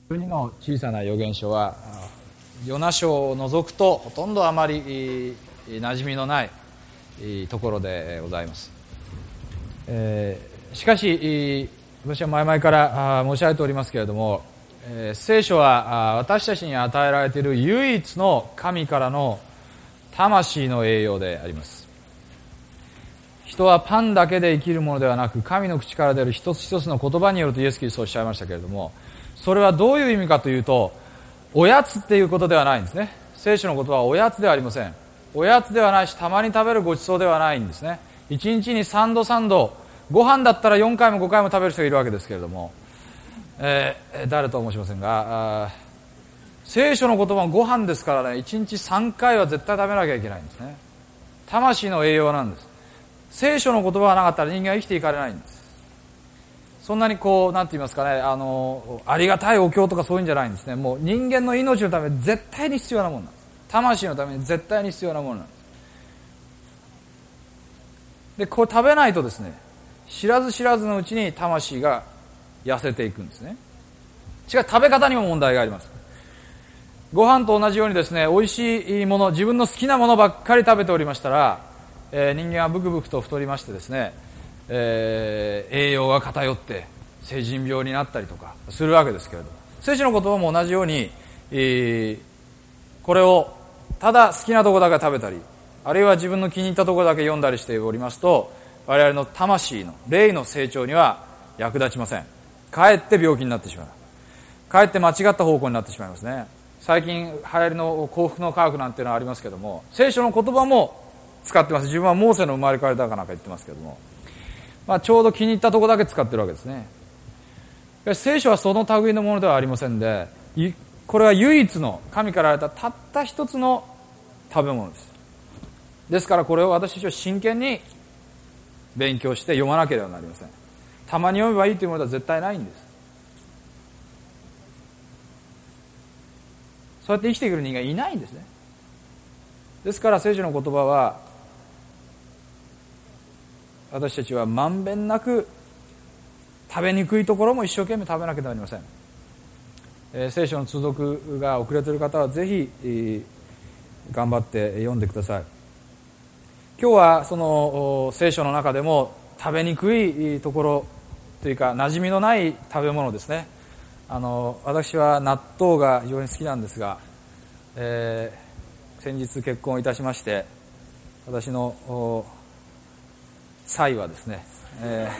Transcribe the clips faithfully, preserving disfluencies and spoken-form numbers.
じゅうにの小さな預言書はヨナ書を除くとほとんどあまり馴染みのないところでございます。えー、しかし私は前々から申し上げておりますけれども、えー、聖書は私たちに与えられている唯一の神からの魂の栄養であります。人はパンだけで生きるものではなく、神の口から出る一つ一つの言葉によるとイエス・キリストおっしゃいましたけれども、それはどういう意味かというと、おやつっていうことではないんですね。聖書の言葉はおやつではありません。おやつではないし、たまに食べるごちそうではないんですね。一日にさんどさんど、ご飯だったらよんかいもごかいも食べる人がいるわけですけれども、えー、誰とは申しませんが、聖書の言葉はご飯ですからね、いちにちさんかいは絶対食べなきゃいけないんですね。魂の栄養なんです。聖書の言葉がなかったら人間は生きていかれないんです。そんなにこう、なんて言いますかね、あの、ありがたいお経とかそういうんじゃないんですね。もう人間の命のために絶対に必要なものなんです。魂のために絶対に必要なものなんです。で、これ食べないとですね、知らず知らずのうちに魂が痩せていくんですね。しかし食べ方にも問題があります。ご飯と同じようにですね、美味しいもの、自分の好きなものばっかり食べておりましたら、えー、人間はブクブクと太りましてですね、えー、栄養が偏って成人病になったりとかするわけですけれども、聖書の言葉も同じように、えー、これをただ好きなところだけ食べたり、あるいは自分の気に入ったところだけ読んだりしておりますと、我々の魂の霊の成長には役立ちません。かえって病気になってしまう。かえって間違った方向になってしまいますね。最近流行りの幸福の科学なんていうのはありますけども、聖書の言葉も使ってます。自分はモーセの生まれ変わりだかなんか言ってますけども、まあ、ちょうど気に入ったところだけ使ってるわけですね。聖書はその類のものではありませんで、これは唯一の神から与えたたった一つの食べ物です。ですからこれを私たちは真剣に勉強して読まなければなりません。たまに読めばいいというものでは絶対ないんです。そうやって生きてくる人間いないんですね。ですから聖書の言葉は私たちはまんべんなく食べにくいところも一生懸命食べなければなりません。えー、聖書の通読が遅れている方はぜひ、えー、頑張って読んでください。今日はその聖書の中でも食べにくいところというか馴染みのない食べ物ですね。あの私は納豆が非常に好きなんですが、えー、先日結婚いたしまして、私の妻はですね、え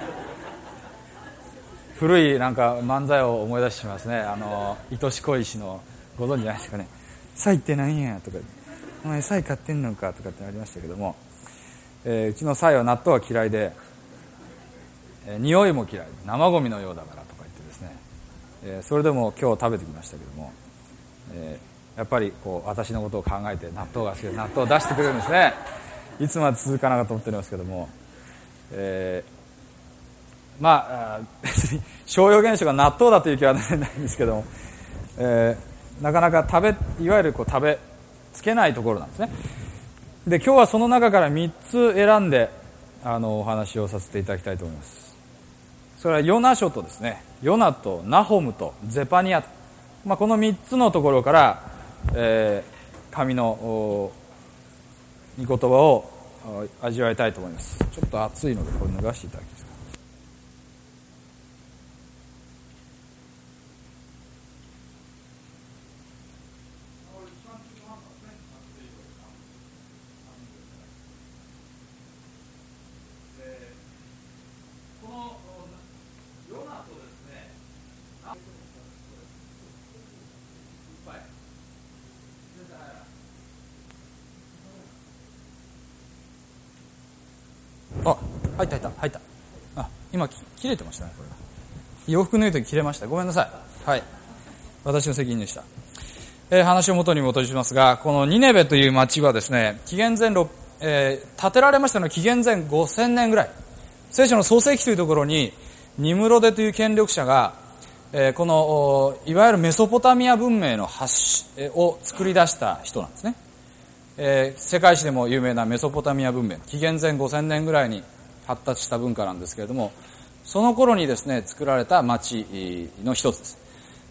ー、古いなんか漫才を思い出してしまいますね。あの愛し恋しのご存知ないですかね。妻って何やとか、お前妻買ってんのかとかってありましたけども、えー、うちの妻は納豆は嫌いで、えー、匂いも嫌い、生ゴミのようだからとか言ってですね、えー、それでも今日食べてきましたけども、えー、やっぱりこう私のことを考えて納豆が好きで納豆を出してくれるんですね。いつまで続かなかと思っておりますけども、えー、まあ別に小預言書が納豆だという気はないんですけども、えー、なかなか食べいわゆるこう食べつけないところなんですね。で今日はその中からみっつ選んであのお話をさせていただきたいと思います。それはヨナ書とですね、ヨナとナホムとゼパニアと、まあ、このみっつのところから、えー、神の御言葉を味わいたいと思います。ちょっと暑いのでこれ脱がしていただきます。このヨナとですね、あ、入った入った入った。あ、今切れてましたね。これ洋服脱いだ時切れました。ごめんなさい。はい、私の責任でした。えー、話を元に戻しますが、このニネベという町はですね、紀元前6、えー、建てられましたのは紀元前ごせんねんぐらい。聖書の創世記というところにニムロデという権力者が、えー、このいわゆるメソポタミア文明の発を作り出した人なんですね。えー、世界史でも有名なメソポタミア文明、紀元前ごせんねんぐらいに発達した文化なんですけれども、その頃にですね作られた町の一つです。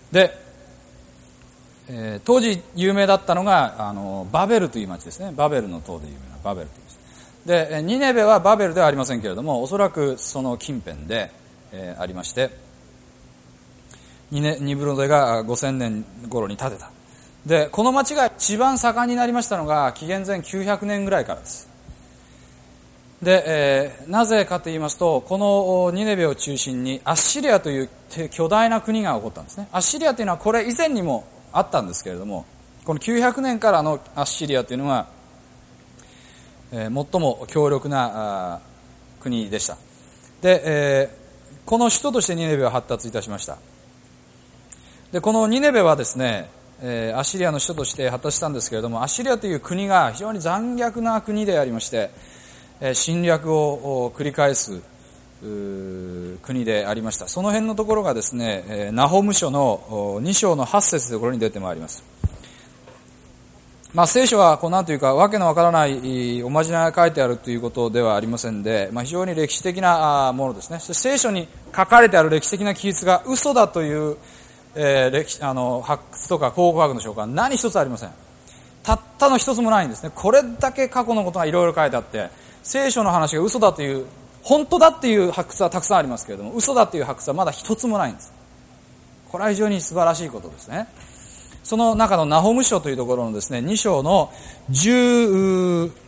で、えー、当時有名だったのがあのバベルという町ですね。バベルの塔で有名なバベルという町で、ニネベはバベルではありませんけれども、おそらくその近辺で、えー、ありまして、ニネニブロデがごせんねん頃に建てた。でこの町が一番盛んになりましたのが紀元前きゅうひゃくねんぐらいからです。で、えー、なぜかと言いますと、このニネベを中心にアッシリアという巨大な国が起こったんですね。アッシリアというのはこれ以前にもあったんですけれども、このきゅうひゃくねんからのアッシリアというのは、えー、最も強力な国でした。で、えー、この首都としてニネベは発達いたしました。でこのニネベはですね、えー、アッシリアの首都として発達したんですけれども、アッシリアという国が非常に残虐な国でありまして、えー、侵略を繰り返す国でありました。その辺のところがですね、えー、ナホム書のに章のはち節というところに出てまいります。まあ、聖書はこうなんというかわけのわからないおまじないが書いてあるということではありませんで、まあ、非常に歴史的なものですね。そして聖書に書かれてある歴史的な記述が嘘だというえー、歴史あの発掘とか考古学の証拠は何一つありません。たったの一つもないんですね。これだけ過去のことがいろいろ書いてあって、聖書の話が嘘だという、本当だっていう発掘はたくさんありますけれども、嘘だという発掘はまだ一つもないんです。これは非常に素晴らしいことですね。その中のナホム書というところのですね、に章のじゅう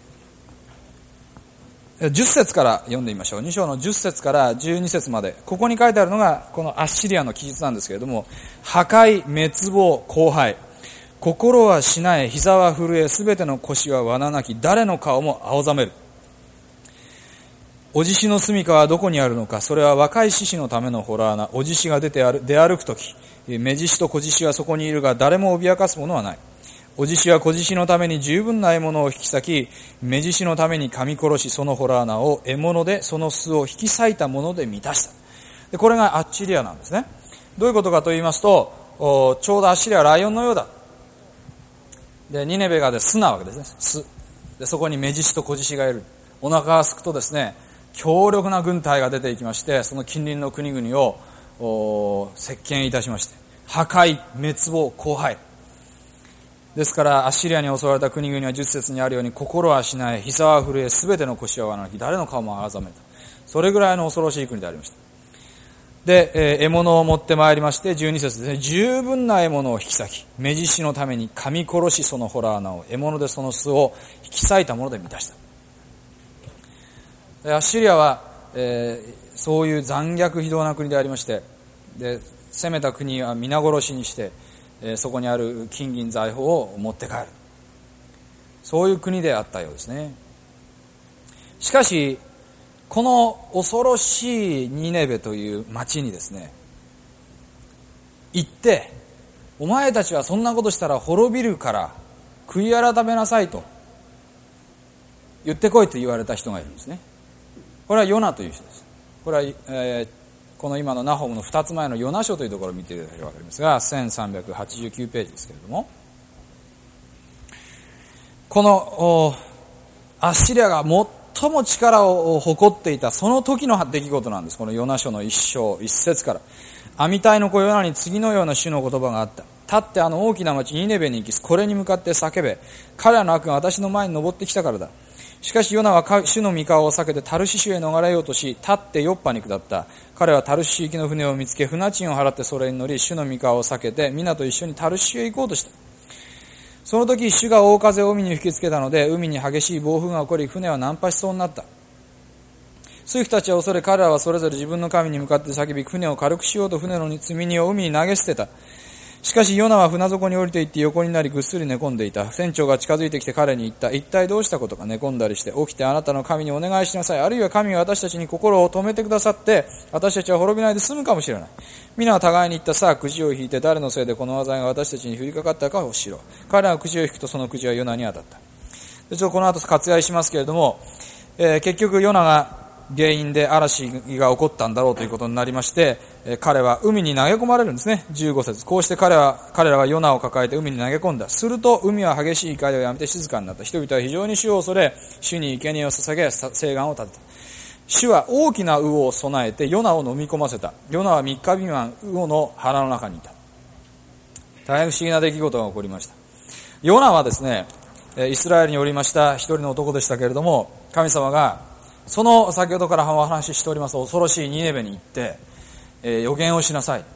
じゅっ節から読んでみましょう。に章のじゅっ節からじゅうに節まで。ここに書いてあるのがこのアッシリアの記述なんですけれども、破壊、滅亡、荒廃。心はしなえ、膝は震え、すべての腰は罠なき、誰の顔も青ざめる。お獅子の住処はどこにあるのか。それは若い獅子のための洞穴。お獅子が出て歩出歩くとき、目獅子と小獅子はそこにいるが、誰も脅かすものはない。お獅子は小獅子のために十分な獲物を引き裂き、目獅子のために噛み殺し、その洞穴を獲物でその巣を引き裂いたもので満たした。でこれがアッシリアなんですね。どういうことかと言いますと、ちょうどアッシリアはライオンのようだ。でニネベがで巣なわけですね。巣でそこに目獅子と小獅子がいる。お腹が空くとですね、強力な軍隊が出ていきまして、その近隣の国々を席巻いたしまして、破壊、滅亡、荒廃。ですからアッシリアに襲われた国々はじゅっ節にあるように、心はしない、膝は震え、すべての腰は罠なき、誰の顔もあざめた。それぐらいの恐ろしい国でありました。で、えー、獲物を持ってまいりまして、じゅうに節ですね、十分な獲物を引き裂き、目獅子のために噛み殺し、その洞穴を獲物でその巣を引き裂いたもので満たした。アッシリアは、えー、そういう残虐非道な国でありまして、で攻めた国は皆殺しにして、えー、そこにある金銀財宝を持って帰る。そういう国であったようですね。しかしこの恐ろしいニネベという町にですね行って、お前たちはそんなことしたら滅びるから悔い改めなさいと言ってこいと言われた人がいるんですね。これはヨナという人です。これは、えー、この今のナホムのふたつまえのヨナ書というところを見ていただければわかりますが、せんさんびゃくはちじゅうきゅうページですけれども、このアッシリアが最も力を誇っていたその時の出来事なんです。このヨナ書の一章一節から、アミタイの子ヨナに次のような主の言葉があった。立ってあの大きな町ニネベに行き、これに向かって叫べ。彼らの悪が私の前に登ってきたからだ。しかしヨナは主の御顔を避けてタルシシュへ逃れようとし、立ってヨッパに下った。彼はタルシシュ行きの船を見つけ、船賃を払ってそれに乗り、主の御顔を避けて皆と一緒にタルシシュへ行こうとした。その時主が大風を海に吹きつけたので、海に激しい暴風が起こり、船は難破しそうになった。水夫たちは恐れ、彼らはそれぞれ自分の神に向かって叫び、船を軽くしようと船の積み荷を海に投げ捨てた。しかしヨナは船底に降りていって横になりぐっすり寝込んでいた。船長が近づいてきて彼に言った。一体どうしたことか。寝込んだりして、起きてあなたの神にお願いしなさい。あるいは神は私たちに心を止めてくださって、私たちは滅びないで済むかもしれない。皆は互いに言った。さあくじを引いて、誰のせいでこの災いが私たちに降りかかったかを知ろう。彼らがくじを引くと、そのくじはヨナに当たった。でちょっとこの後割愛しますけれども、えー、結局ヨナが原因で嵐が起こったんだろうということになりまして、彼は海に投げ込まれるんですね。じゅうご節。こうして彼は彼らはヨナを抱えて海に投げ込んだ。すると海は激しい怒りをやめて静かになった。人々は非常に主を恐れ、主に生贄を捧げ誓願を立てた。主は大きな魚を備えてヨナを飲み込ませた。ヨナは三日未満魚の腹の中にいた。 大変不思議な出来事が起こりました。ヨナはですね、イスラエルにおりました一人の男でしたけれども、神様がその先ほどからお話ししております恐ろしいニネベに行って、えー、予言をしなさい、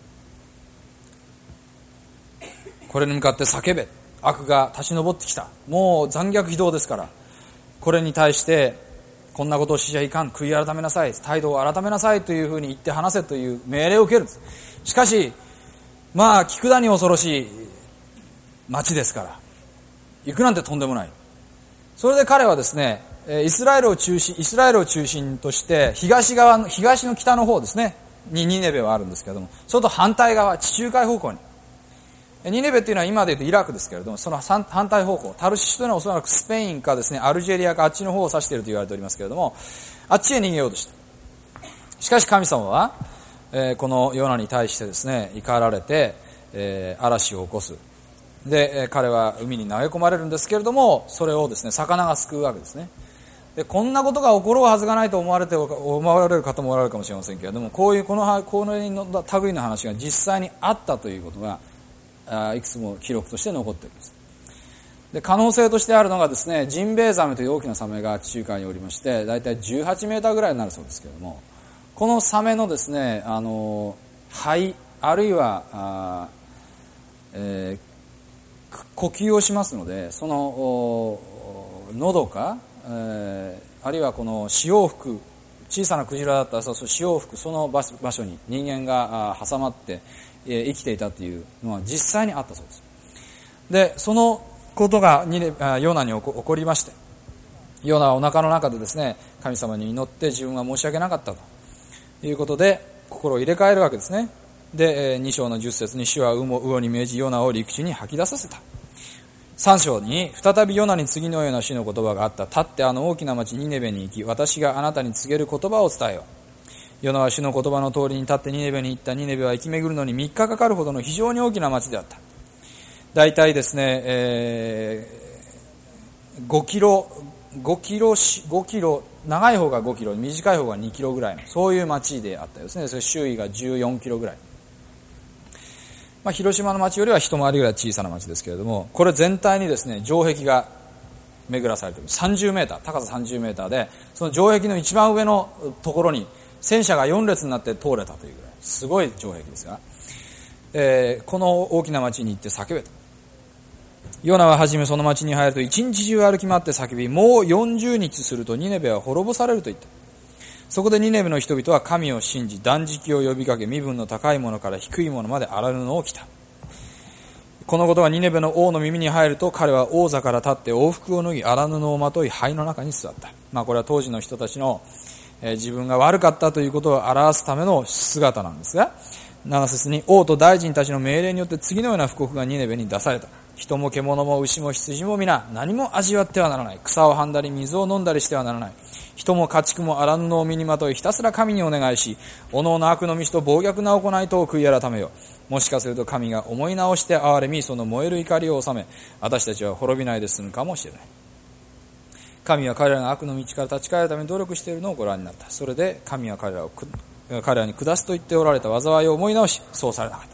これに向かって叫べ、悪が立ち上ってきた、もう残虐非道ですから、これに対してこんなことをしちゃいかん、悔い改めなさい、態度を改めなさいというふうに言って話せという命令を受けるんです。しかしまあ聞くだに恐ろしい町ですから、行くなんてとんでもない。それで彼はですね、イスラエルを中心イスラエルを中心として東側の東の北の方ですねにニネベはあるんですけれども、それと反対側、地中海方向に、ニネベっていうのは今でいうとイラクですけれども、その反対方向、タルシシュというのはおそらくスペインかですねアルジェリアか、あっちの方を指していると言われておりますけれども、あっちへ逃げようとした。しかし神様は、えー、このヨナに対してですね怒られて、えー、嵐を起こす。で、えー、彼は海に投げ込まれるんですけれども、それをですね魚が救うわけですね。でこんなことが起こるはずがないと思われて思われる方もおられるかもしれませんけれども、こういうこのこの類の話が実際にあったということがあいくつも記録として残っているんです。で可能性としてあるのがですね、ジンベエザメという大きなサメが地中海におりまして、だいたいじゅうはちメーターぐらいになるそうですけれども、このサメのですねあの肺あるいはあ、えー、呼吸をしますので、その喉か、えー、あるいはこの潮を吹く小さなクジラだったらその潮を吹くその場所に人間が挟まって、えー、生きていたというのは実際にあったそうです。でそのことがヨナに起こりまして、ヨナはお腹の中でですね神様に祈って自分は申し訳なかったということで心を入れ替えるわけですね。でに章のじゅっ節に主は魚に命じヨナを陸地に吐き出させた。さん章に再びヨナに次のような主の言葉があった。立ってあの大きな町ニネベに行き、私があなたに告げる言葉を伝えよう。ヨナは主の言葉の通りに立ってニネベに行った。ニネベは生き巡るのにみっかかかるほどの非常に大きな町であった。大体ですね、えー、ごキロごキロごキロ、長い方がごキロ、短い方がにキロぐらいのそういう町であったですね。それ周囲がじゅうよんキロぐらい、まあ、広島の町よりは一回りぐらい小さな町ですけれども、これ全体にですね城壁が巡らされている。さんじゅうメーター、高ささんじゅうメーターで、その城壁の一番上のところに戦車がよん列になって通れたというぐらいすごい城壁ですが、えー、この大きな町に行って叫べと。ヨナははじめその町に入ると一日中歩き回って叫び、もうよんじゅうにちするとニネベは滅ぼされると言った。そこでニネベの人々は神を信じ、断食を呼びかけ、身分の高いものから低いものまで荒布を着た。このことがニネベの王の耳に入ると、彼は王座から立って往復を脱ぎ、荒布をまとい灰の中に座った。まあこれは当時の人たちの、えー、自分が悪かったということを表すための姿なんですが、なな節に王と大臣たちの命令によって次のような布告がニネベに出された。人も獣も牛も羊も皆何も味わってはならない。草をはんだり水を飲んだりしてはならない。人も家畜も荒布を身にまとい、ひたすら神にお願いし、おのおの悪の道と暴虐な行いとを悔い改めよう。もしかすると神が思い直して憐れみ、その燃える怒りを収め、私たちは滅びないで済むかもしれない。神は彼らが悪の道から立ち返るために努力しているのをご覧になった。それで神は彼らを彼らに下すと言っておられた災いを思い直し、そうされなかった。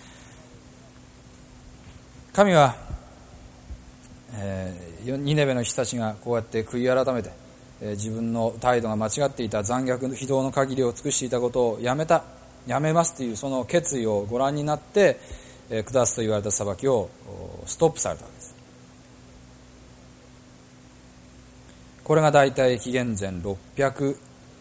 神は、えー、ニネベの人たちがこうやって悔い改めて、えー、自分の態度が間違っていた、残虐非道の限りを尽くしていたことをやめた、やめますというその決意をご覧になって、えー、下すと言われた裁きをストップされたわけです。これが大体紀元前ろっぴゃく、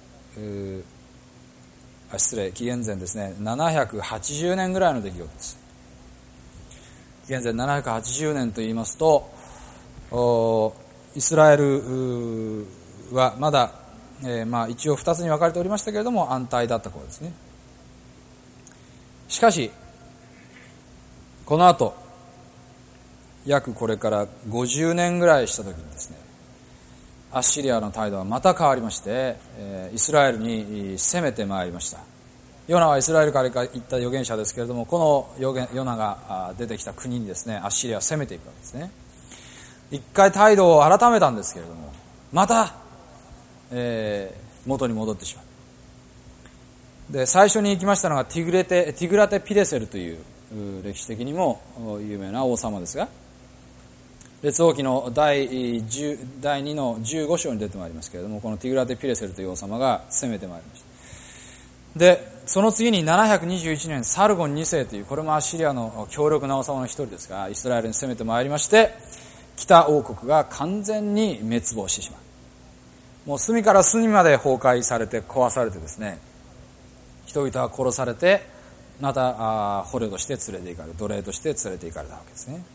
あ失礼紀元前ですねななひゃくはちじゅうねんぐらいの出来事です。現在ななひゃくはちじゅうねんと言いますと、イスラエルはまだ、えー、まあ一応ふたつに分かれておりましたけれども安泰だった頃ですね。しかしこの後約これからごじゅうねんぐらいした時にですね、アッシリアの態度はまた変わりまして、えー、イスラエルに攻めてまいりました。ヨナはイスラエルから行った預言者ですけれども、このヨナが出てきた国にですね、アッシリアは攻めていくわけですね。一回態度を改めたんですけれども、また、えー、元に戻ってしまう。で、最初に行きましたのがティグレテ、ティグラテピレセルという歴史的にも有名な王様ですが、列王記の第にのじゅうご章に出てまいりますけれども、このティグラテ・ピレセルという王様が攻めてまいりました。で、その次にななひゃくにじゅういちねん、サルゴンに世という、これもアッシリアの強力な王様の一人ですが、イスラエルに攻めてまいりまして、北王国が完全に滅亡してしまう。もう隅から隅まで崩壊されて壊されてですね、人々は殺されて、また捕虜として連れて行かれる、奴隷として連れて行かれたわけですね。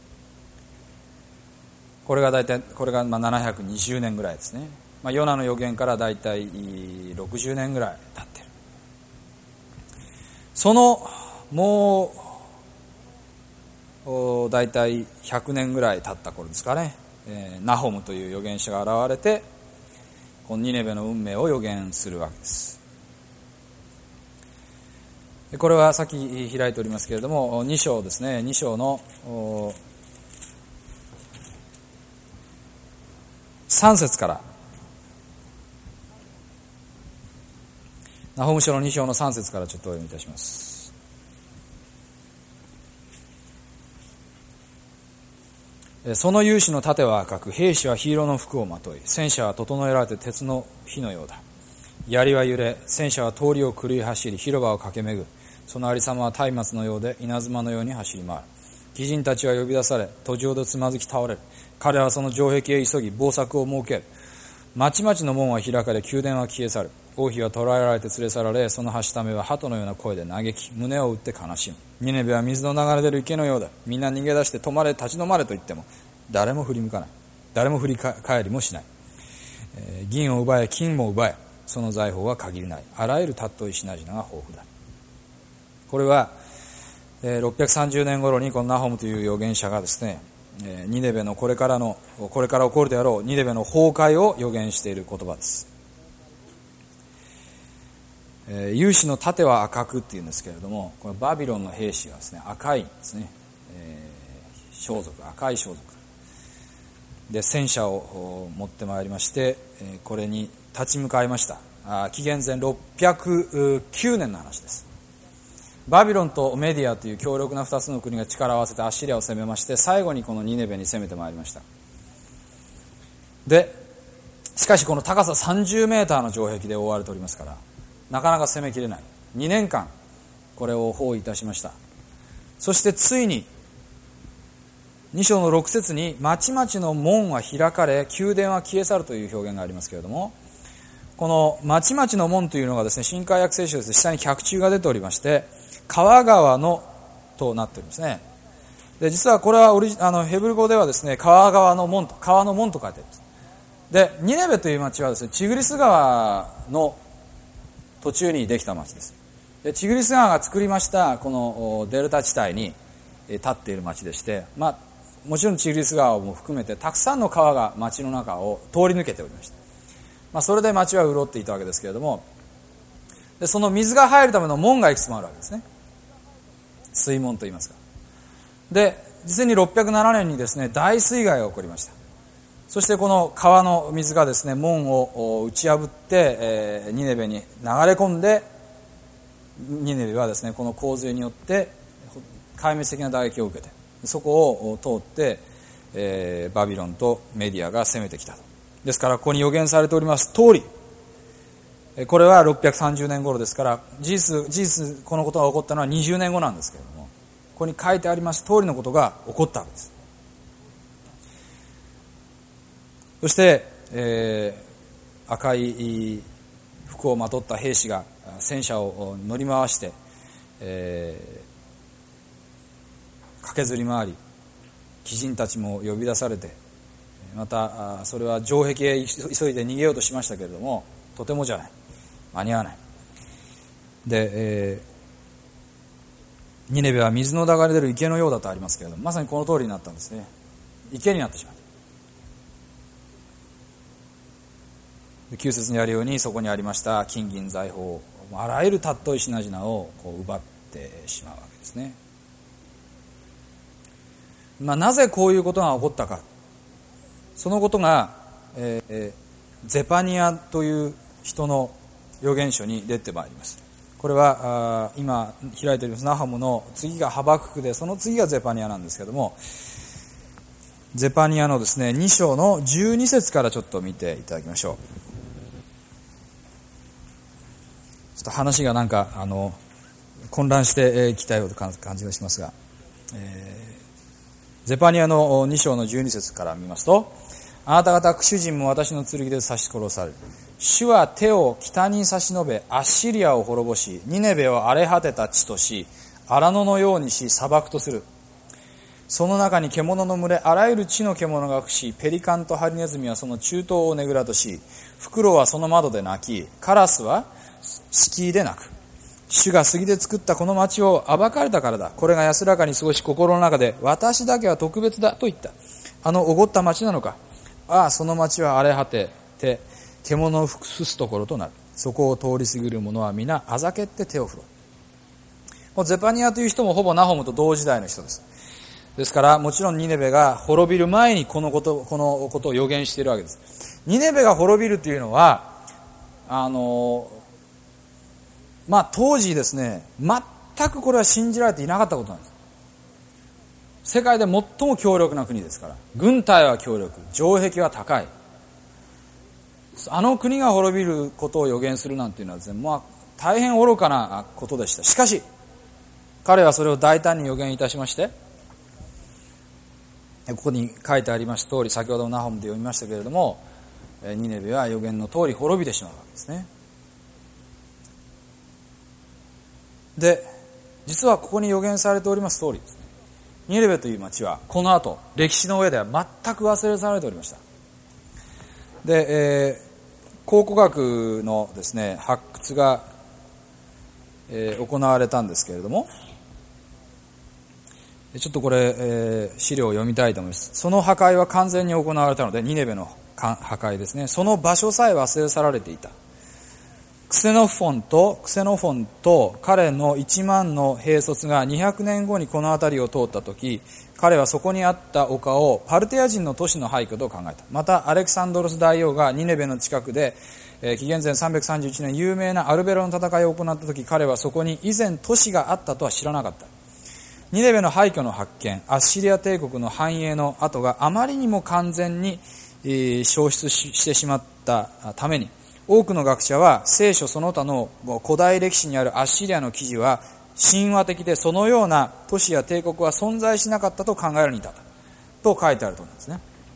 これが大体、これがまあななひゃくにじゅうねんぐらいですね。まあ、ヨナの予言から大体ろくじゅうねんぐらい経っている。そのもう大体ひゃくねんぐらい経った頃ですかね、えー、ナホムという預言者が現れて、このニネベの運命を予言するわけです。これはさっき開いておりますけれども、に章ですね、に章のさん節から、ナホム書のに章のさん節からちょっとお読みいたします。その勇士の盾は赤く、兵士は黄色の服をまとい、戦車は整えられて鉄の火のようだ。槍は揺れ、戦車は通りを狂い走り、広場を駆け巡る。そのありさまは松明のようで、稲妻のように走り回る。貴人たちは呼び出され、途上でつまずき倒れる。彼はその城壁へ急ぎ、防柵を設ける。町々の門は開かれ、宮殿は消え去る。王妃は捕らえられて連れ去られ、そのはしためは鳩のような声で嘆き、胸を打って悲しむ。ニネベは水の流れ出る池のようだ。みんな逃げ出して止まれ、立ち止まれと言っても、誰も振り向かない。誰も振り返りもしない。えー、銀を奪え、金も奪え、その財宝は限りない。あらゆる尊い品々が豊富だ。これは、えー、ろっぴゃくさんじゅうねん頃にこのナホムという預言者がですね、えー、ニネベのこれからの、これから起こるであろうニネベの崩壊を預言している言葉です。えー、勇士の盾は赤くっていうんですけれども、このバビロンの兵士はですね、赤いんですね、えー、装束、赤い装束で戦車を持ってまいりまして、えー、これに立ち向かいました。あ、紀元前ろっぴゃくきゅうねんの話です。バビロンとメディアという強力なふたつの国が力を合わせてアッシリアを攻めまして、最後にこのニネベに攻めてまいりました。で、しかしこの高ささんじゅうメーターの城壁で覆われておりますから、なかなか攻めきれない。にねんかんこれを包囲いたしました。そしてついにに章のろく節に町々の門は開かれ、宮殿は消え去るという表現がありますけれども、この町々の門というのがですね、新海訳聖書です。下に脚注が出ておりまして、川川のとなっておりますね。で、実はこれはオリジあのヘブル語ではですね、川川の門と、川の門と書いてあります。で、ニネベという町はですね、チグリス川の途中にできた町です。で、チグリス川が作りましたこのデルタ地帯に立っている町でして、まあもちろんチグリス川も含めてたくさんの川が町の中を通り抜けておりました。まあそれで町は潤っていたわけですけれども、でその水が入るための門がいくつもあるわけですね。水門と言いますか。で、実にろっぴゃくななねんにですね、大水害が起こりました。そしてこの川の水がですね、門を打ち破って、えー、ニネベに流れ込んで、ニネベはですね、この洪水によって壊滅的な打撃を受けて、そこを通って、えー、バビロンとメディアが攻めてきたと。ですからここに予言されております通り、これはろっぴゃくさんじゅうねん頃ですから、事実、事実このことが起こったのはにじゅうねんごなんですけれども、ここに書いてあります通りのことが起こったわけです。そして、えー、赤い服をまとった兵士が戦車を乗り回して、えー、駆けずり回り、貴人たちも呼び出されて、またそれは城壁へ急いで逃げようとしましたけれども、とてもじゃない、間に合わない。で、えー、ニネベは水の流れ出る池のようだとありますけれども、まさにこの通りになったんですね。池になってしまった。きゅう節にあるように、そこにありました金銀財宝、あらゆる尊い品々をこう奪ってしまうわけですね。まあ、なぜこういうことが起こったか、そのことが、えー、ゼパニアという人の預言書に出てまいります。 これはあ今開いておりますナハムの次がハバククで、その次がゼパニアなんですけども、ゼパニアのですねに章のじゅうに節からちょっと見ていただきましょう。ちょっと話がなんかあの混乱してきたような感じがしますが、えー、ゼパニアのに章のじゅうに節から見ますと、あなた方主人も私の剣で刺し殺される。主は手を北に差し伸べ、アッシリアを滅ぼし、ニネベを荒れ果てた地とし、荒野のようにし砂漠とする。その中に獣の群れ、あらゆる地の獣が伏し、ペリカンとハリネズミはその中東をねぐらとし、フクロウはその窓で鳴き、カラスは敷居で鳴く。主が杉で作ったこの町を暴かれたからだ。これが安らかに過ごし、心の中で私だけは特別だと言った。あのおごった町なのか。ああ、その町は荒れ果てて獣を伏すところとなる。そこを通り過ぎる者は皆あざけって手を振ろう。もうゼパニアという人もほぼナホムと同時代の人です。ですからもちろんニネベが滅びる前にこのことこのことを予言しているわけです。ニネベが滅びるというのはあのまあ当時ですね、全くこれは信じられていなかったことなんです。世界で最も強力な国ですから、軍隊は強力、城壁は高い。あの国が滅びることを予言するなんていうのはですね、まあ、大変愚かなことでした。しかし彼はそれを大胆に予言いたしまして、ここに書いてあります通り、先ほどのナホムで読みましたけれども、ニネベは予言の通り滅びてしまうわけですね。で、実はここに予言されております通りですね、ニネベという町はこの後歴史の上では全く忘れ去られておりました。で、えー、考古学のですね発掘が、えー、行われたんですけれども、ちょっとこれ、えー、資料を読みたいと思います。その破壊は完全に行われたので、ニネベの破壊ですね、その場所さえ忘れ去られていた。クセノフォンとクセノフォンと彼のいちまんの兵卒がにひゃくねんごにこの辺りを通った時、彼はそこにあった丘をパルテア人の都市の廃墟と考えた。またアレクサンドロス大王がニネベの近くで、えー、紀元前さんびゃくさんじゅういちねん有名なアルベロの戦いを行った時、彼はそこに以前都市があったとは知らなかった。ニネベの廃墟の発見、アッシリア帝国の繁栄の跡があまりにも完全に、えー、消失してしまったために、多くの学者は聖書その他の古代歴史にあるアッシリアの記事は神話的で、そのような都市や帝国は存在しなかったと考えるに至ったと書いてあると思うんですね。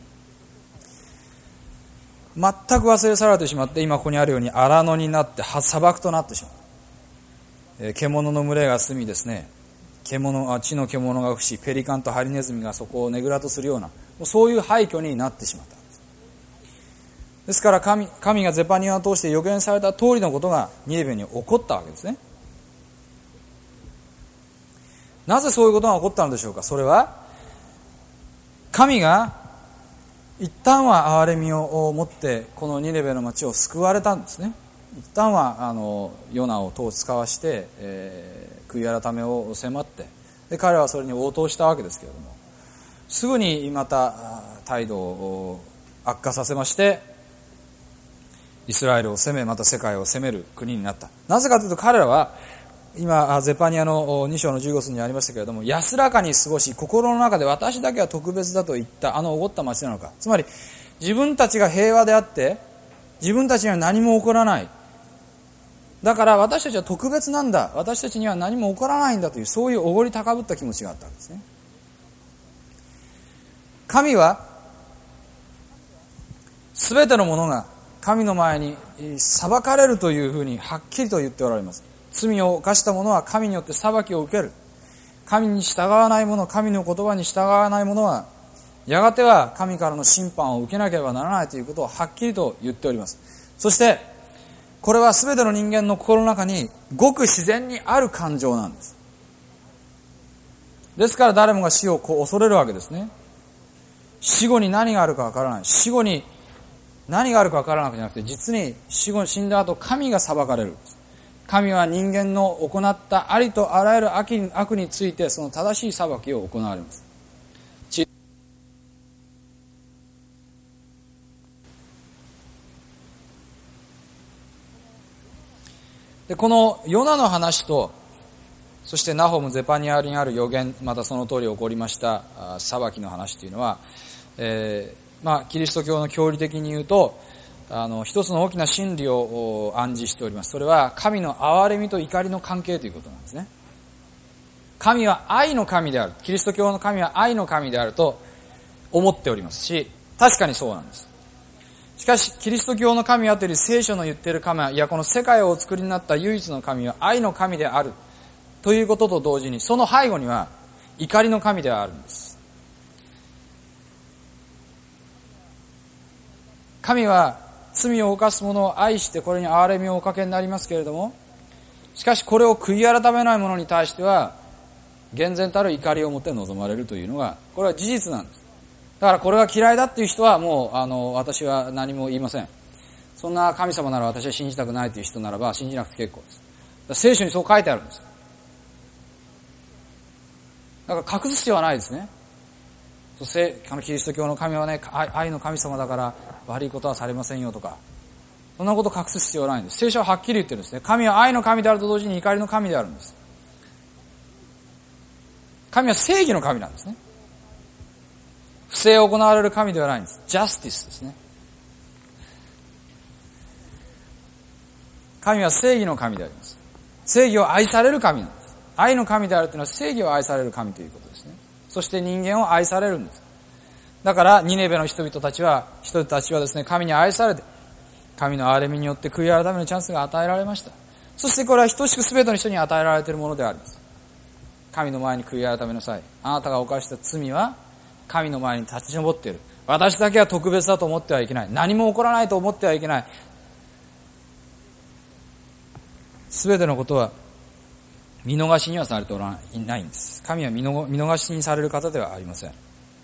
全く忘れ去られてしまって、今ここにあるように荒野になって砂漠となってしまう。えー、獣の群れが住みですね、獣あ地の獣が伏し、ペリカンとハリネズミがそこをねぐらとするような、そういう廃墟になってしまった。ですから 神, 神がゼパニアを通して予言された通りのことがニネベに起こったわけですね。なぜそういうことが起こったのでしょうか。それは神が一旦は憐れみを持ってこのニネベの町を救われたんですね。一旦はあのヨナを戸を使わして、えー、悔い改めを迫って、で彼はそれに応答したわけですけれども、すぐにまた態度を悪化させまして、イスラエルを攻め、また世界を攻める国になった。なぜかというと、彼らは今ゼパニアのに章のじゅうご節にありましたけれども、安らかに過ごし、心の中で私だけは特別だと言ったあのおごった町なのか。つまり自分たちが平和であって自分たちには何も起こらない、だから私たちは特別なんだ、私たちには何も起こらないんだという、そういうおごり高ぶった気持ちがあったんですね。神は全てのものが神の前に裁かれるというふうにはっきりと言っておられます。罪を犯した者は神によって裁きを受ける。神に従わない者、神の言葉に従わない者はやがては神からの審判を受けなければならないということをはっきりと言っております。そしてこれは全ての人間の心の中にごく自然にある感情なんです。ですから誰もが死をこう恐れるわけですね。死後に何があるかわからない。死後に何があるかわからなくじゃなくて、実に死後死んだ後神が裁かれる。神は人間の行ったありとあらゆる悪についてその正しい裁きを行われます。ででこのヨナの話と、そしてナホム・ゼパニアにある預言、またその通り起こりました裁きの話というのは、えー、まあキリスト教の教理的に言うと、あの一つの大きな真理を暗示しております。それは神の憐れみと怒りの関係ということなんですね。神は愛の神である。キリスト教の神は愛の神であると思っておりますし、確かにそうなんです。しかし、キリスト教の神はという聖書の言っている神は、いや、この世界をお作りになった唯一の神は愛の神である。ということと同時に、その背後には怒りの神ではあるんです。神は罪を犯す者を愛してこれに憐れみをおかけになりますけれども、しかしこれを悔い改めない者に対しては、厳然たる怒りを持って臨まれるというのが、これは事実なんです。だからこれが嫌いだっていう人はもう、あの、私は何も言いません。そんな神様なら私は信じたくないという人ならば信じなくて結構です。だから聖書にそう書いてあるんです。だから隠す必要はないですね。そしてあのキリスト教の神はね、愛の神様だから悪いことはされませんよとか、そんなことを隠す必要はないんです。聖書ははっきり言ってるんですね。神は愛の神であると同時に怒りの神であるんです。神は正義の神なんですね。不正を行われる神ではないんです。ジャスティスですね。神は正義の神であります。正義を愛される神なんです。愛の神であるというのは正義を愛される神ということですね。そして人間を愛されるんです。だからニネベの人々たちは、人たちはですね、神に愛されて、神の憐れみによって悔い改めるチャンスが与えられました。そしてこれは等しく全ての人に与えられているものであります。神の前に悔い改めなさい。あなたが犯した罪は神の前に立ち上っている。私だけは特別だと思ってはいけない。何も起こらないと思ってはいけない。全てのことは見逃しにはされておらないんです。神は見逃しにされる方ではありません。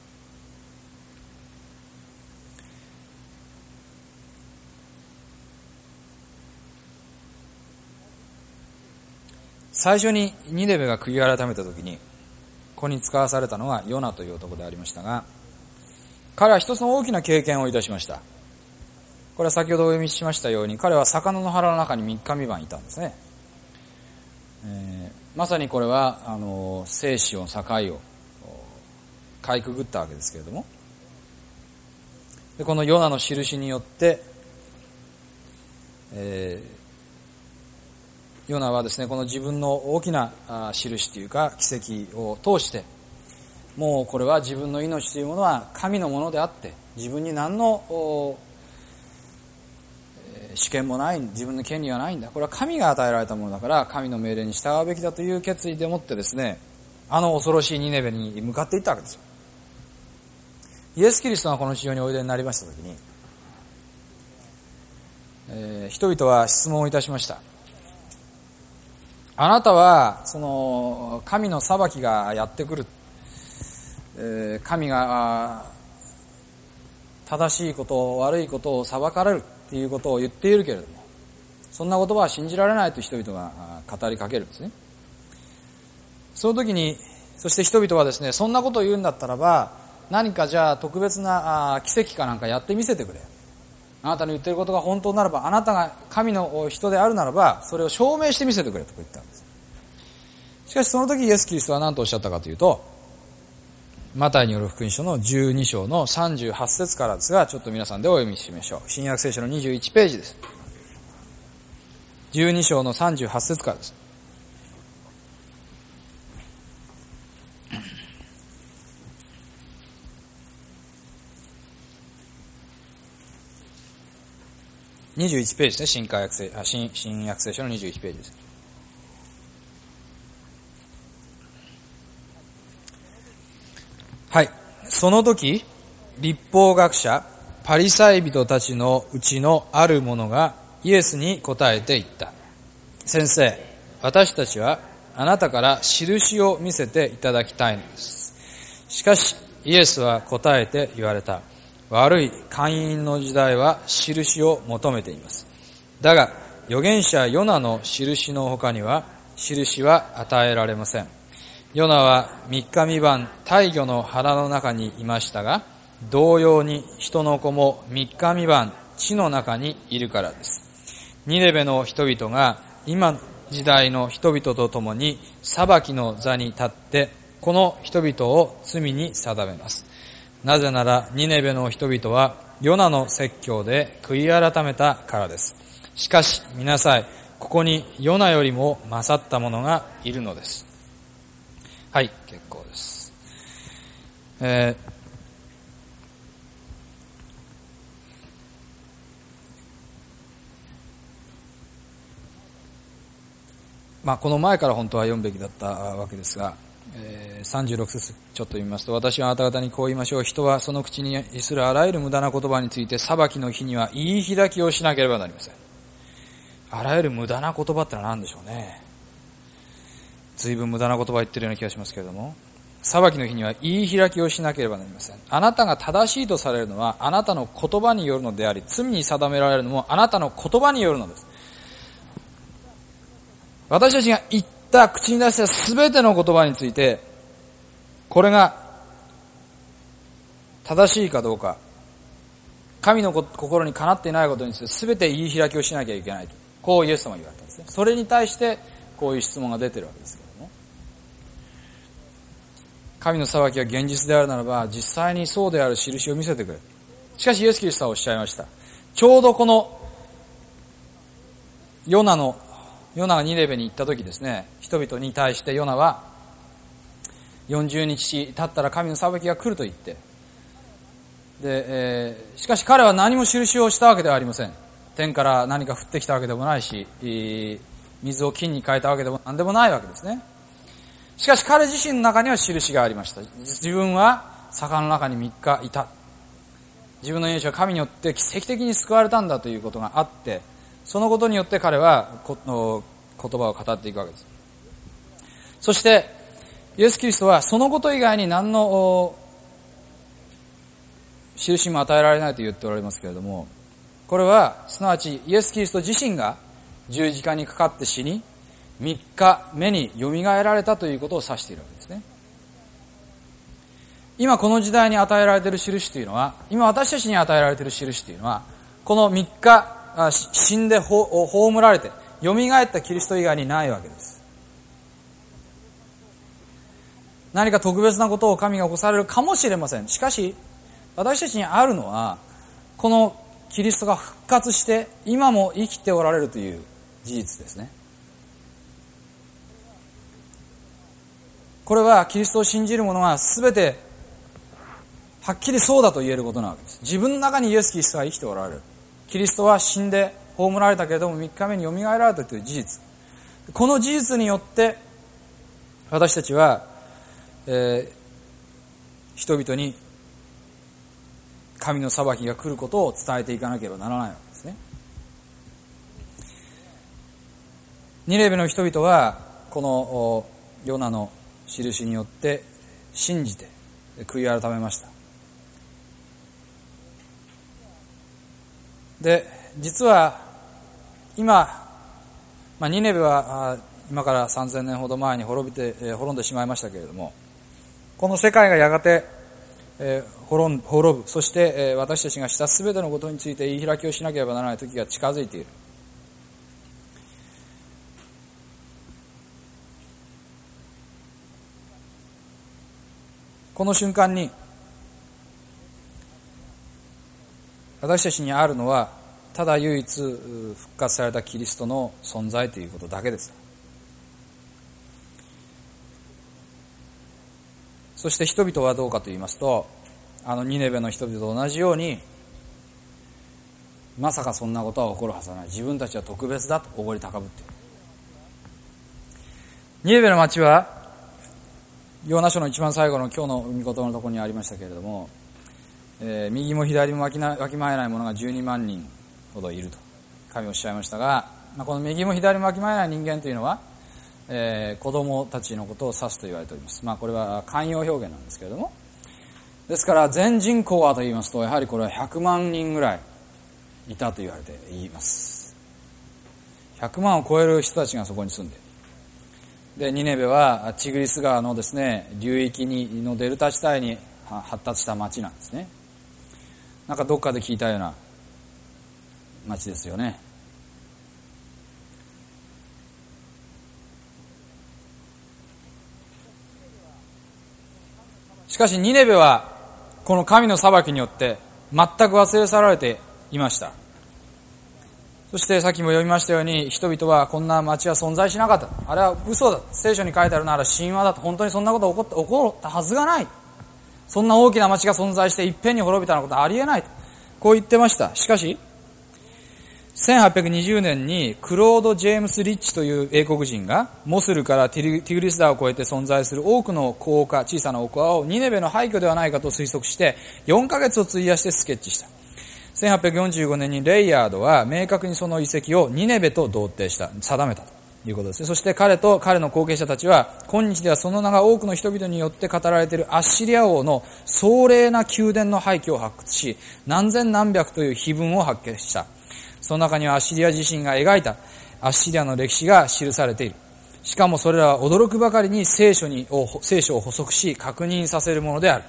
最初にニネベが悔い改めたときに、ここに使わされたのはヨナという男でありましたが、彼は一つの大きな経験をいたしました。これは先ほどお読みしましたように、彼は魚の腹の中に三日三晩いたんですね。えー、まさにこれはあの生死の境をかいくぐったわけですけれども、でこのヨナの印によって、えー、ヨナはですね、この自分の大きな印というか奇跡を通して、もうこれは自分の命というものは神のものであって、自分に何の主権もない、自分の権利はないんだ、これは神が与えられたものだから神の命令に従うべきだという決意でもってですね、あの恐ろしいニネベに向かっていったわけですよ。イエス・キリストがこの地上においでになりましたときに、えー、人々は質問をいたしました。あなたはその神の裁きがやってくる、えー、神が正しいこと悪いことを裁かれるということを言っているけれども、そんな言葉は信じられないと人々が語りかけるんですね。その時に、そして人々はですね、そんなことを言うんだったらば、何かじゃあ特別な奇跡かなんかやってみせてくれ。あなたの言っていることが本当ならば、あなたが神の人であるならば、それを証明してみせてくれと言ったんです。しかしその時イエス・キリストは何とおっしゃったかというと、マタイによる福音書のじゅうに章のさんじゅうはち節からですが、ちょっと皆さんでお読みしましょう。新約聖書のにじゅういちページです。じゅうに章のさんじゅうはち節からです。にじゅういちページですね。新海約聖、あ、新、新約聖書のにじゅういちページです。はい。その時、律法学者、パリサイ人たちのうちのある者がイエスに答えて言った。先生、私たちはあなたから印を見せていただきたいのです。しかし、イエスは答えて言われた。悪い姦淫の時代は印を求めています。だが、預言者ヨナの印の他には印は与えられません。ヨナは三日三晩大魚の腹の中にいましたが、同様に人の子も三日三晩地の中にいるからです。ニネベの人々が今時代の人々と共に裁きの座に立って、この人々を罪に定めます。なぜならニネベの人々はヨナの説教で悔い改めたからです。しかし見なさい、ここにヨナよりも勝った者がいるのです。はい、結構です。えーまあ、この前から本当は読むべきだったわけですが、えー、さんじゅうろく節ちょっと読みますと、私はあなた方にこう言いましょう。人はその口にするあらゆる無駄な言葉について裁きの日には言い開きをしなければなりません。あらゆる無駄な言葉ってのは何でしょうね。随分無駄な言葉言ってるような気がしますけれども、裁きの日には言い開きをしなければなりません。あなたが正しいとされるのはあなたの言葉によるのであり、罪に定められるのもあなたの言葉によるのです。私たちが言った口に出したすべての言葉について、これが正しいかどうか、神の心にかなっていないことについてすべて言い開きをしなきゃいけないと、こうイエス様は言われたんですね。それに対してこういう質問が出ているわけですけれども、神の裁きが現実であるならば実際にそうである印を見せてくれ。しかしイエス・キリストはおっしゃいました。ちょうどこのヨナのヨナがニネベに行った時ですね、人々に対してヨナはよんじゅうにち経ったら神の裁きが来ると言って、で、えー、しかし彼は何も印をしたわけではありません。天から何か降ってきたわけでもないし、水を金に変えたわけでも何でもないわけですね。しかし彼自身の中には印がありました。自分は坂の中にみっかいた。自分の命は神によって奇跡的に救われたんだということがあって、そのことによって彼は言葉を語っていくわけです。そしてイエス・キリストはそのこと以外に何の印も与えられないと言っておられますけれども、これはすなわちイエス・キリスト自身が十字架にかかって死にみっかめによみがえられたということを指しているわけですね。今この時代に与えられている印というのは、今私たちに与えられている印というのは、このみっか死んで葬られて蘇ったキリスト以外にないわけです。何か特別なことを神が起こされるかもしれません。しかし私たちにあるのは、このキリストが復活して今も生きておられるという事実ですね。これはキリストを信じる者が全てはっきりそうだと言えることなわけです。自分の中にイエス・キリストが生きておられる。キリストは死んで葬られたけれどもみっかめによみがえられたという事実、この事実によって私たちは、えー、人々に神の裁きが来ることを伝えていかなければならないわけですね。ニネベの人々はこのヨナの印によって信じて悔い改めました。で、実は今、まあ、ニネベは今からさんぜんねんほど前に滅びて、えー、滅んでしまいましたけれども、この世界がやがて、えー、滅ん、滅ぶ、そして、えー、私たちがしたすべてのことについて言い開きをしなければならない時が近づいている。この瞬間に私たちにあるのはただ唯一復活されたキリストの存在ということだけです。そして人々はどうかと言いますと、あのニネベの人々と同じように、まさかそんなことは起こるはずはない、自分たちは特別だとおごり高ぶっている。ニネベの町はヨーナ書の一番最後の今日の御言葉のところにありましたけれども、えー、右も左もわきな、わきまえない者がじゅうにまんにんほどいると神はおっしゃいましたが、まあ、この右も左もわきまえない人間というのは、えー、子供たちのことを指すと言われております。まあこれは慣用表現なんですけれども、ですから全人口はと言いますと、やはりこれはひゃくまんにんぐらいいたと言われています。ひゃくまんを超える人たちがそこに住んでいる。で、ニネベはチグリス川のですね、流域にのデルタ地帯に発達した町なんですね。なんかどっかで聞いたような町ですよね。 しかしニネベはこの神の裁きによって全く忘れ去られていました。そしてさっきも読みましたように、人々はこんな町は存在しなかった。あれは嘘だ。聖書に書いてあるなら神話だと。本当にそんなこと起こった、起こったはずがない。そんな大きな町が存在していっぺんに滅びたようなことはありえない。こう言ってました。しかし、せんはっぴゃくにじゅうねんにクロード・ジェームス・リッチという英国人がモスルからティグリス川を越えて存在する多くの高丘、小さな丘をニネベの廃墟ではないかと推測してよんかげつを費やしてスケッチした。せんはっぴゃくよんじゅうごねんにレイヤードは明確にその遺跡をニネベと同定した、定めたということです。そして彼と彼の後継者たちは今日ではその名が多くの人々によって語られているアッシリア王の壮麗な宮殿の廃墟を発掘し、何千何百という碑文を発見した。その中にはアッシリア自身が描いたアッシリアの歴史が記されている。しかもそれらは驚くばかりに聖書に聖書を補足し確認させるものである。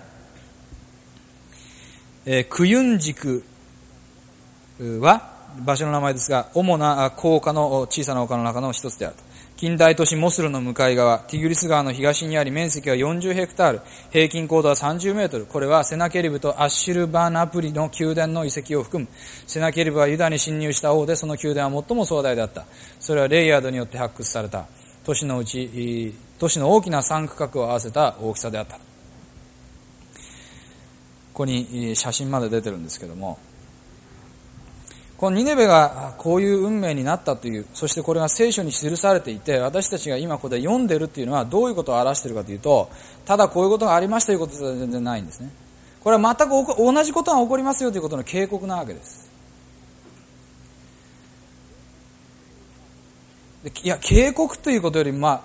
えー、クユンジクは場所の名前ですが、主な高丘の小さな丘の中の一つであると。近代都市モスルの向かい側、ティグリス川の東にあり、面積はよんじゅうヘクタール、平均高度はさんじゅうメートル。これはセナケリブとアッシュルバーナプリの宮殿の遺跡を含む。セナケリブはユダに侵入した王で、その宮殿は最も壮大であった。それはレイヤードによって発掘された。都市のうち、都市の大きな三区画を合わせた大きさであった。ここに写真まで出てるんですけども、このニネベがこういう運命になったという、そしてこれが聖書に記されていて、私たちが今ここで読んでるっていうのはどういうことを表しているかというと、ただこういうことがありましたということでは全然ないんですね。これは全く同じことが起こりますよということの警告なわけです。いや、警告ということより、まあ、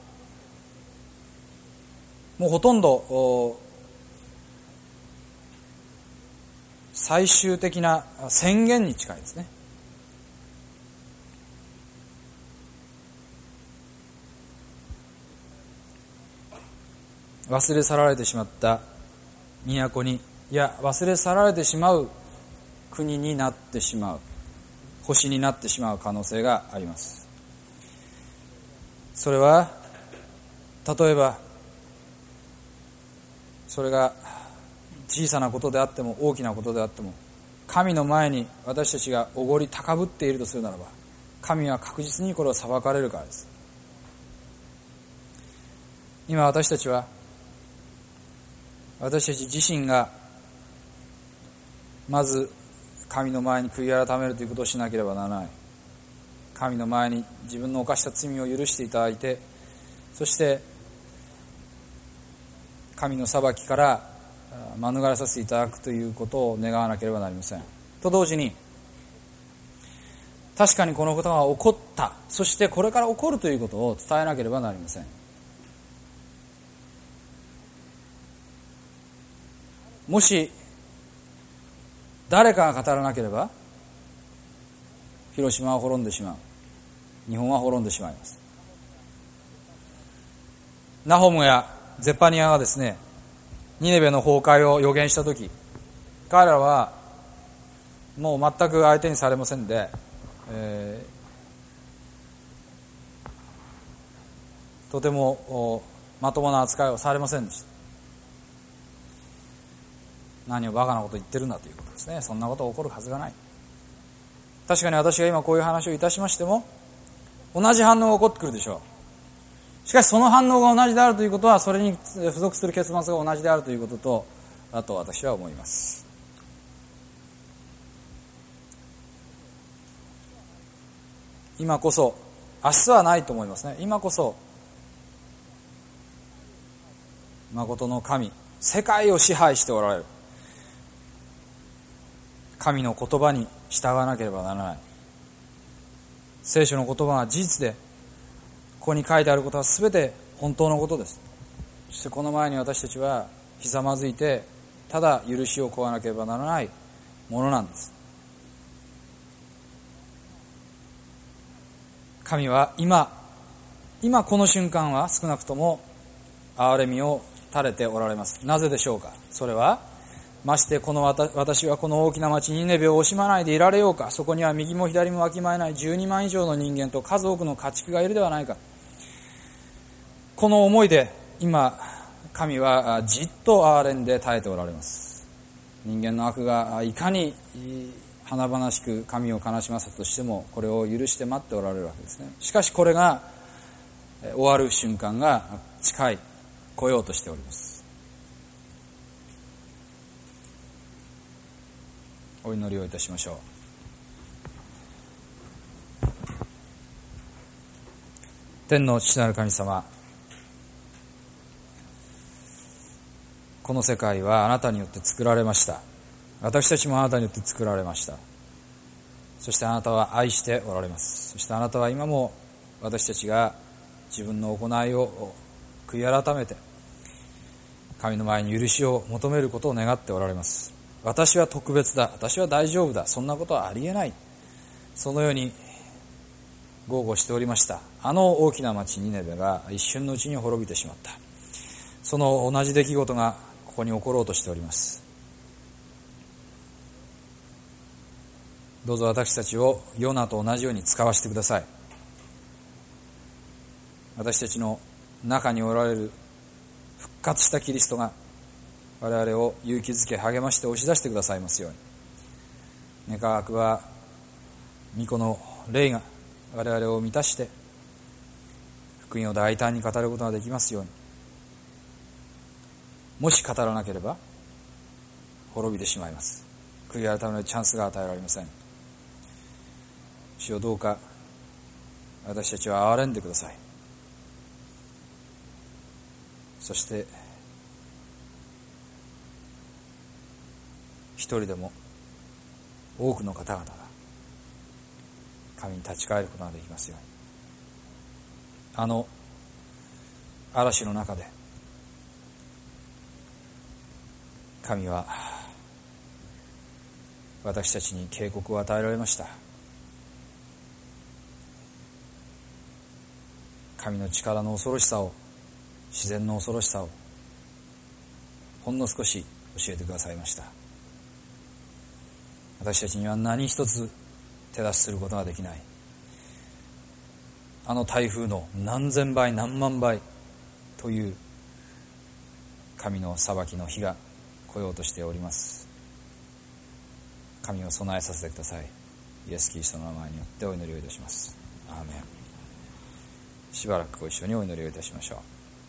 もうほとんど最終的な宣言に近いですね。忘れ去られてしまった都に、いや忘れ去られてしまう国になってしまう、星になってしまう可能性があります。それは例えばそれが小さなことであっても大きなことであっても、神の前に私たちがおごり高ぶっているとするならば、神は確実にこれを裁かれるからです。今私たちは私たち自身がまず神の前に悔い改めるということをしなければならない。神の前に自分の犯した罪を許していただいて、そして神の裁きから免れさせていただくということを願わなければなりません。と同時に、確かにこのことが起こった、そしてこれから起こるということを伝えなければなりません。もし誰かが語らなければ、広島は滅んでしまう、日本は滅んでしまいます。ナホムやゼパニアがですね、ニネベの崩壊を予言したとき、彼らはもう全く相手にされませんで、えー、とてもまともな扱いをされませんでした。何をバカなこと言ってるんだということですね。そんなことが起こるはずがない。確かに私が今こういう話をいたしましても、同じ反応が起こってくるでしょう。しかしその反応が同じであるということは、それに付属する結末が同じであるということとだと私は思います。今こそ、明日はないと思いますね。今こそ誠の神、世界を支配しておられる神の言葉に従わなければならない。聖書の言葉は事実で、ここに書いてあることはすべて本当のことです。そしてこの前に私たちはひざまずいて、ただ許しを請わなければならないものなんです。神は今今この瞬間は少なくとも憐れみを垂れておられます。なぜでしょうか。それはましてこの私はこの大きな町ニネベを惜しまないでいられようか。そこには右も左もわきまえないじゅうにまん以上の人間と数多くの家畜がいるではないか。この思いで今神はじっと憐れんで耐えておられます。人間の悪がいかに華々しく神を悲しませたとしても、これを許して待っておられるわけですね。しかしこれが終わる瞬間が近い、来ようとしております。お祈りをいたしましょう。天の父なる神様、この世界はあなたによって作られました。私たちもあなたによって作られました。そしてあなたは愛しておられます。そしてあなたは今も私たちが自分の行いを悔い改めて神の前に許しを求めることを願っておられます。私は特別だ、私は大丈夫だ、そんなことはありえない、そのように豪語しておりました。あの大きな町ニネベが一瞬のうちに滅びてしまった。その同じ出来事がここに起ころうとしております。どうぞ私たちをヨナと同じように使わせてください。私たちの中におられる復活したキリストが我々を勇気づけ励まして押し出してくださいますように。願わくは御子の霊が我々を満たして福音を大胆に語ることができますように。もし語らなければ滅びてしまいます。悔い改めるチャンスが与えられません。主よ、どうか私たちは憐れんでください。そして一人でも多くの方々が神に立ち返ることができますように。あの嵐の中で神は私たちに警告を与えられました。神の力の恐ろしさを、自然の恐ろしさをほんの少し教えてくださいました。私たちには何一つ手出しすることができない、あの台風の何千倍何万倍という神の裁きの日が来ようとしております。神を備えさせてください。イエス・キリストの名前によってお祈りをいたします。アーメン。しばらくご一緒にお祈りをいたしましょう。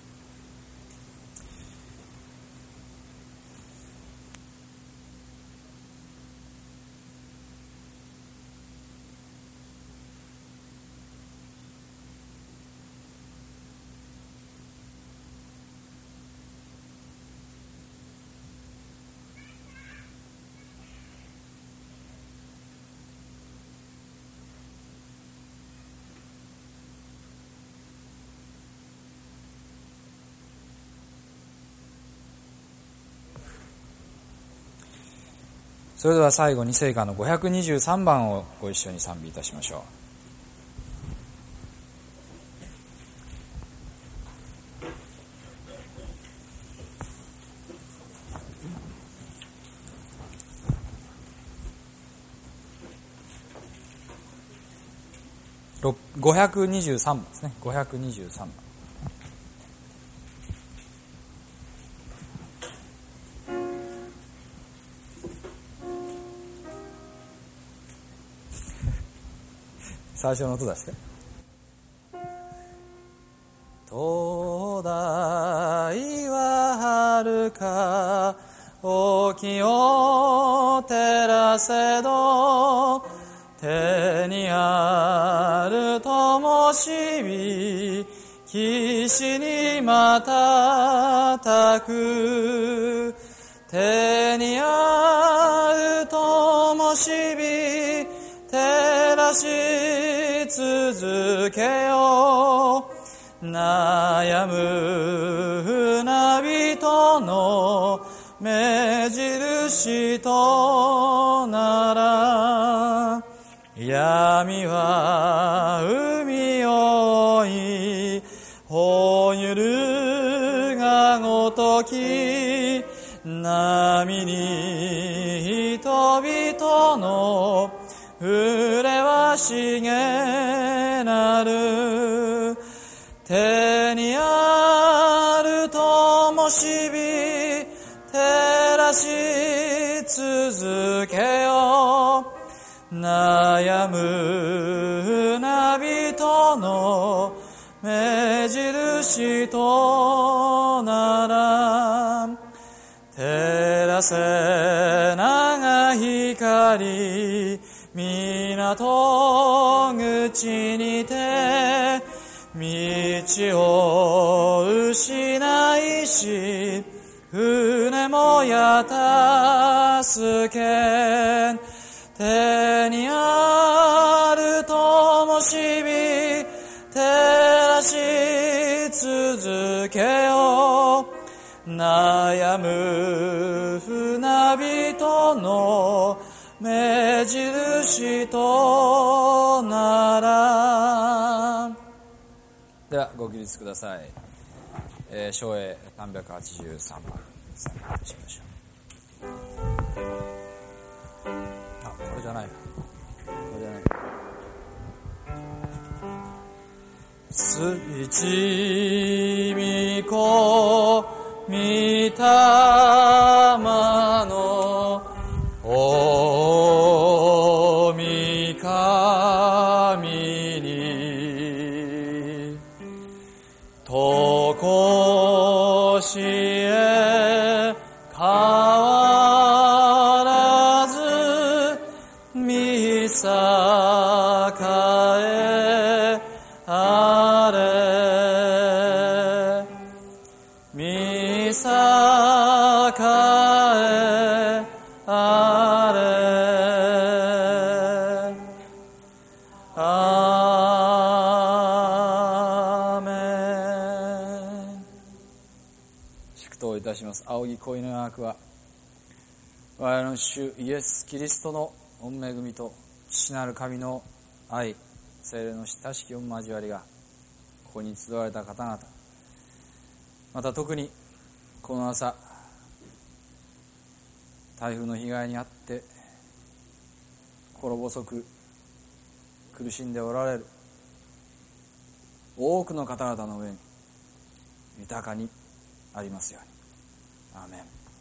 それでは最後に聖歌のごひゃくにじゅうさんばんをご一緒に賛美いたしましょう。ごひゃくにじゅうさんばんですね。ごひゃくにじゅうさんばん。最初の音出して。灯台は遥か沖を照らせど、手にある灯火岸に瞬く、手にある灯火照らし続けよう。悩む船人の目印となら、闇は海を追いほゆるがごとき、波に人々の触れはしげなる。手にある灯灯火照らし続けよう。悩むな人の目印となら、照らせ長光港口にて、道を失いし船もや助け、手にある灯火照らし続けよう。悩む船人の目印となら。ではご起立ください。えー、唱詠さんびゃくはちじゅうさんばん参加しましょう。あ、これじゃないこれじゃないすいちみこみたまのおみかみにとこしえ変わらずみさかえあれみさかえあれアーメン。祝祷いたします。仰ぎ恋の約は我々の主イエス・キリストの御恵みと父なる神の愛、聖霊の親しき御交わりがここに集われた方々、また特にこの朝台風の被害に遭って心細く苦しんでおられる多くの方々の上に豊かにありますように。アーメン。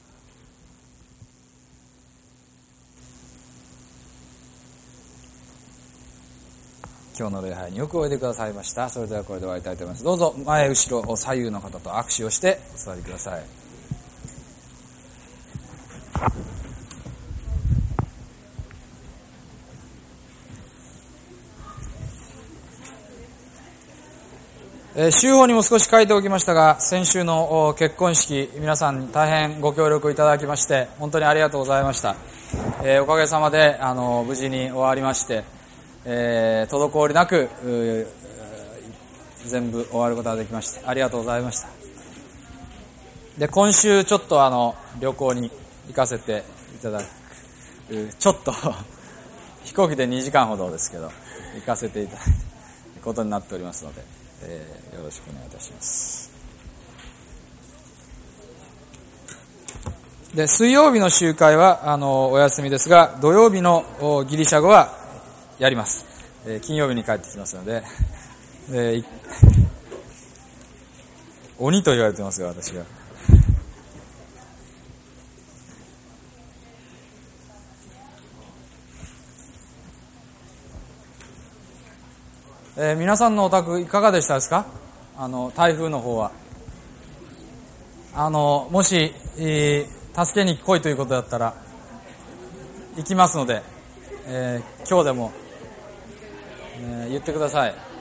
今日の礼拝によくおいでくださいました。それではこれで終わりたいと思います。どうぞ前後ろ左右の方と握手をしてお座りください。えー、週報にも少し書いておきましたが、先週の結婚式、皆さん大変ご協力いただきまして本当にありがとうございました。えー、おかげさまであの無事に終わりまして、えー、滞りなく全部終わることができまして、ありがとうございました。で、今週ちょっとあの旅行に行かせていただく、ちょっと飛行機でにじかんほどですけど行かせていただくことになっておりますので、えー、よろしくお願いいたします。で、水曜日の集会はあのお休みですが、土曜日のギリシャ語はやります。えー、金曜日に帰ってきますので、えー、鬼と言われてますが私がえー、皆さんのお宅いかがでしたですか？あの台風の方はあのもし、えー、助けに来いということだったら行きますので、えー、今日でも、えー、言ってください。